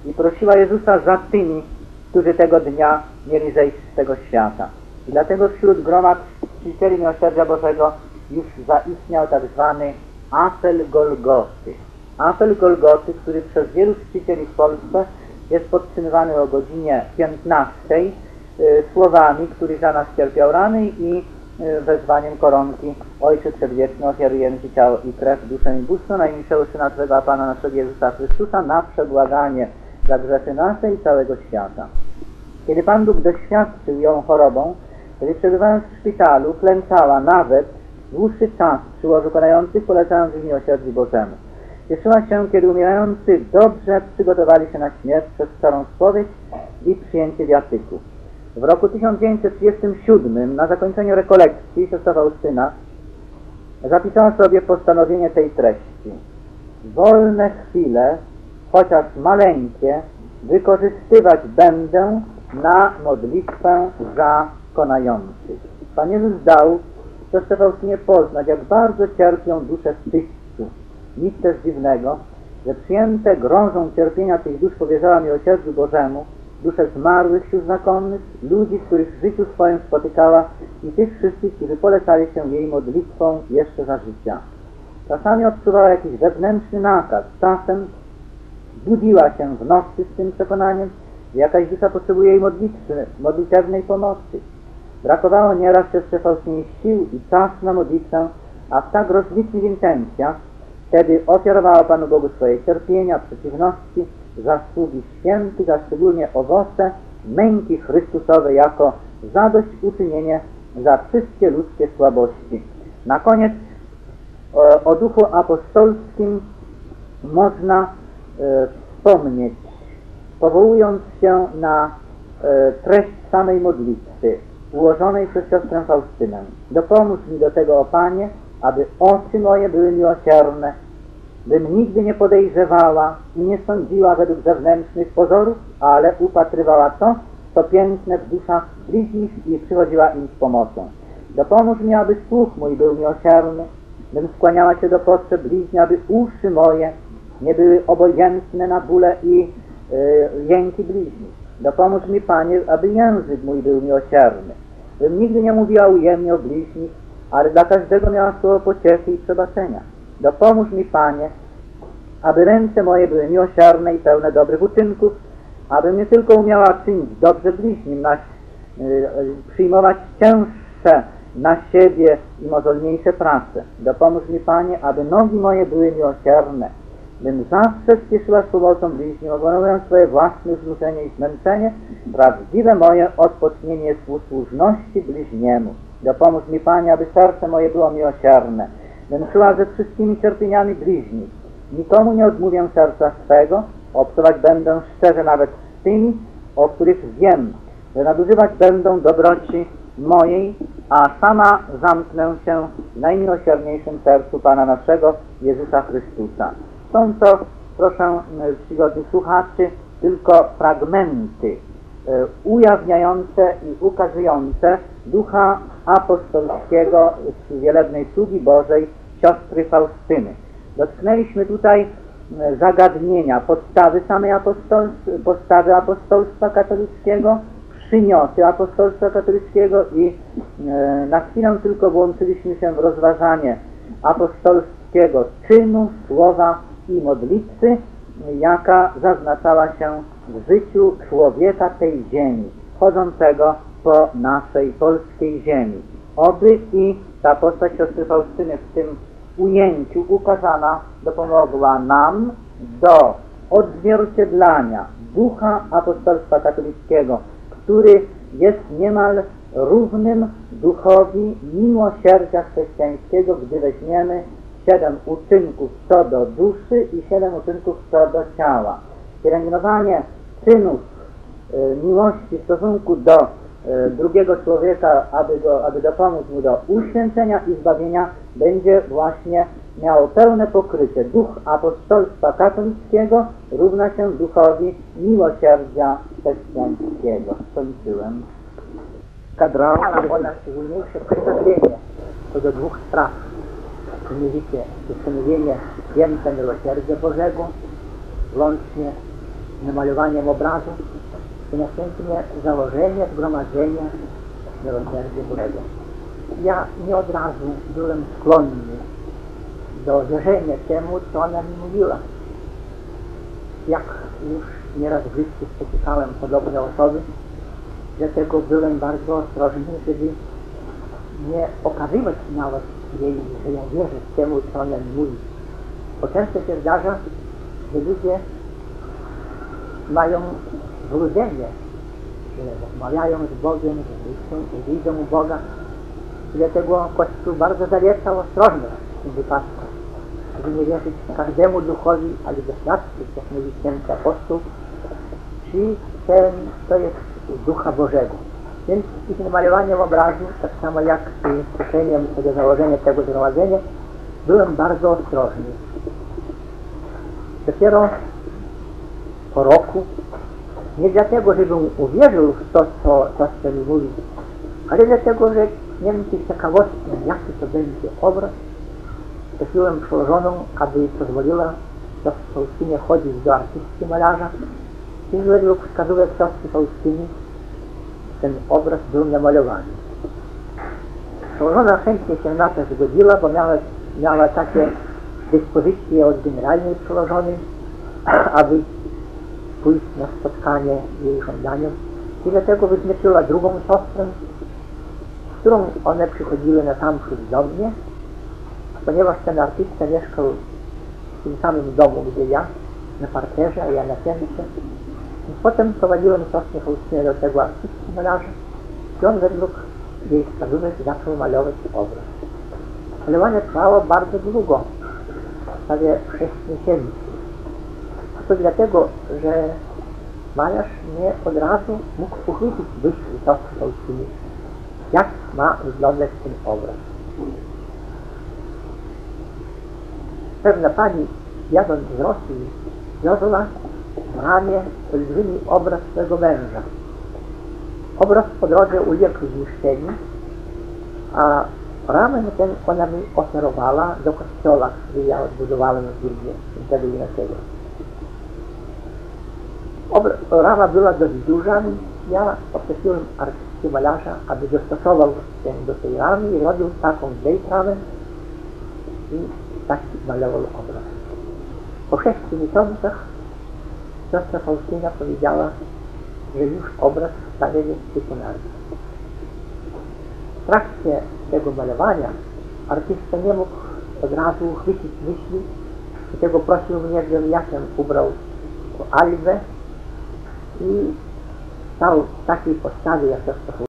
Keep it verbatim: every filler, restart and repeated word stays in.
i prosiła Jezusa za tymi, którzy tego dnia mieli zejść z tego świata. I dlatego wśród grona czcicieli miłosierdzia Bożego już zaistniał tak zwany apel Golgoty. Apel Golgoty, który przez wielu czcicieli w Polsce jest podtrzymywany o godzinie piętnastej y, słowami, który za nas cierpiał rany i y, wezwaniem koronki: Ojcze Przedwieczny, ofiarujemy Ci ciało i krew, duszę i bóstwo najmilszego Syna Twego, a Pana naszego Jezusa Chrystusa, na przebłaganie za grzechy nasze i całego świata. Kiedy Pan Bóg doświadczył ją chorobą, kiedy przebywając w szpitalu, klęczała nawet dłuższy czas przy łożu konających, polecając w miłosierdziu Bożemu. Cieszyła się, kiedy umierający dobrze przygotowali się na śmierć przez szczerą spowiedź i przyjęcie wiatyku. W roku tysiąc dziewięćset trzydziestym siódmym, na zakończeniu rekolekcji, siostra Faustyna zapisała sobie postanowienie tej treści: wolne chwile, chociaż maleńkie, wykorzystywać będę na modlitwę za konających. Pan Jezus dał siostrze Faustynie poznać, jak bardzo cierpią dusze w tychcu. Nic też dziwnego, że przyjęte grążą cierpienia tych dusz powierzała miłosierdziu Bożemu dusze zmarłych sił znakomnych, ludzi, których w życiu swoim spotykała, i tych wszystkich, którzy polecali się jej modlitwą jeszcze za życia. Czasami odczuwała jakiś wewnętrzny nakaz, czasem budziła się w nocy z tym przekonaniem, że jakaś dusza potrzebuje jej modlitwy, modlitewnej pomocy. Brakowało nieraz siostrze Faustynie sił i czasu na modlitwę, a w tak rozlicznych intencjach wtedy ofiarowała Panu Bogu swoje cierpienia, przeciwności, zasługi świętych, a szczególnie owoce męki Chrystusowej jako zadośćuczynienie za wszystkie ludzkie słabości. Na koniec o, o duchu apostolskim można e, wspomnieć, powołując się na e, treść samej modlitwy ułożonej przez siostrę Faustynę. Dopomóż mi do tego, o Panie, aby oczy moje były miłosierne, bym nigdy nie podejrzewała i nie sądziła według zewnętrznych pozorów, ale upatrywała to, co piękne w duszach bliźnich i przychodziła im z pomocą. Dopomóż mi, aby słuch mój był miłosierny, bym skłaniała się do potrzeb bliźni, aby uszy moje nie były obojętne na bóle i yy, jęki bliźnich. Dopomóż mi, Panie, aby język mój był miłosierny, bym nigdy nie mówiła ujemnie o bliźnich, ale dla każdego miała słowo pociechy i przebaczenia. Dopomóż mi, Panie, aby ręce moje były miłosierne i pełne dobrych uczynków, abym nie tylko umiała czynić dobrze bliźnim, na, yy, przyjmować cięższe na siebie i mozolniejsze prace. Dopomóż mi, Panie, aby nogi moje były miłosierne, bym zawsze spieszyła z pomocą bliźnim, ogonując swoje własne znużenie i zmęczenie, prawdziwe moje odpocznienie z usłużności bliźniemu. Dopomóż mi, Panie, aby serce moje było miłosierne, bym czuła ze wszystkimi cierpieniami bliźnich. Nikomu nie odmówię serca swego, obcować będę szczerze nawet z tymi, o których wiem, że nadużywać będą dobroci mojej, a sama zamknę się w najmiłosierniejszym sercu Pana naszego, Jezusa Chrystusa. Są to, proszę czcigodnych słuchaczy, tylko fragmenty e, ujawniające i ukazujące ducha apostolskiego z wielebnej sługi Bożej siostry Faustyny. Dotknęliśmy tutaj zagadnienia, podstawy samej apostolstwa, podstawy apostolstwa katolickiego, przymioty apostolstwa katolickiego i e, na chwilę tylko włączyliśmy się w rozważanie apostolskiego czynu, słowa i modlitwy, jaka zaznaczała się w życiu człowieka tej ziemi, chodzącego po naszej polskiej ziemi. Oby i ta postać siostry Faustyny w tym ujęciu ukazana dopomogła nam do odzwierciedlania ducha apostolstwa katolickiego, który jest niemal równym duchowi miłosierdzia chrześcijańskiego, gdy weźmiemy siedem uczynków co do duszy i siedem uczynków co do ciała. Pielęgnowanie czynów y, miłości w stosunku do y, drugiego człowieka, aby, go, aby dopomóc mu do uświęcenia i zbawienia, będzie właśnie miało pełne pokrycie. Duch apostolstwa katolickiego równa się duchowi miłosierdzia chrześcijańskiego. Skończyłem. Kadrona o najszczególniejsze przestawienie co do dwóch spraw. Mianowicie ustanowienie święte miłosierdzia Bożego, włącznie namalowaniem obrazu i następnie założenie zgromadzenia miłosierdzia Bożego. Ja nie od razu byłem skłonny do wierzenia temu, co ona mi mówiła. Jak już nieraz w życiu spotykałem podobne osoby, dlatego byłem bardzo ostrożny, żeby nie okazywać nawet jej, że ja wierzę temu, co ona mi mówi. Bo często się zdarza, że ludzie mają złudzenie, że rozmawiają z Bogiem, że myślą, że widzą u Boga. I dlatego Kościół bardzo zaleca ostrożność w tym wypadku, żeby nie wierzyć każdemu duchowi, ale doświadczyć, jak mówi święty apostoł, czy ten to jest Ducha Bożego. Więc z namalowaniem obrazu, tak samo jak z słyszeniem tego założenia, tego zgromadzenia, byłem bardzo ostrożny. Dopiero po roku, nie dlatego, żebym uwierzył w to, co, to, co mi mówi, ale dlatego, że miałem tej ciekawości, jaki to będzie obraz, prosiłem przełożoną, aby pozwoliła siostry Faustynie chodzić do artystki malarza i według wskazówek siostry Faustyny ten obraz był namalowany. Przełożona chętnie się na to zgodziła, bo miała, miała takie dyspozycje od generalnej przełożonej, aby pójść na spotkanie jej żądaniem. I dlatego wyznaczyła drugą siostrę, z którą one przychodziły na sam przód do mnie, ponieważ ten artysta mieszkał w tym samym domu, gdzie ja, na parterze, a ja na piętrze. I potem prowadziłem siostrę Faustynę do tego artysty malarza i on według jej wskazówek zaczął malować obraz. Malowanie trwało bardzo długo, prawie sześć miesięcy. A to dlatego, że malarz nie od razu mógł uchwycić myśli siostry Faustyny, jak ma wyglądać ten obraz. Pewna pani, jadąc z Rosji, wiozła w ramię olbrzymi obraz swego męża. Obraz po drodze uległ zniszczeniu, a ramę ten ona mi oferowała do kościoła, który ja odbudowałem w Wilnie, wtedy Inacego. Rama była dość duża, więc ja poprosiłem artystę malarza, aby dostosował się do tej ramy i robił taką ramę i taki malował obraz. Po sześciu miesiącach siostra Faustyna powiedziała, że już obraz w stanie jest wykonany. W trakcie tego malowania artysta nie mógł od razu uchwycić myśli, dlatego prosił mnie, żebym ja się ubrał w albę i stał w takiej postawie, jak siostra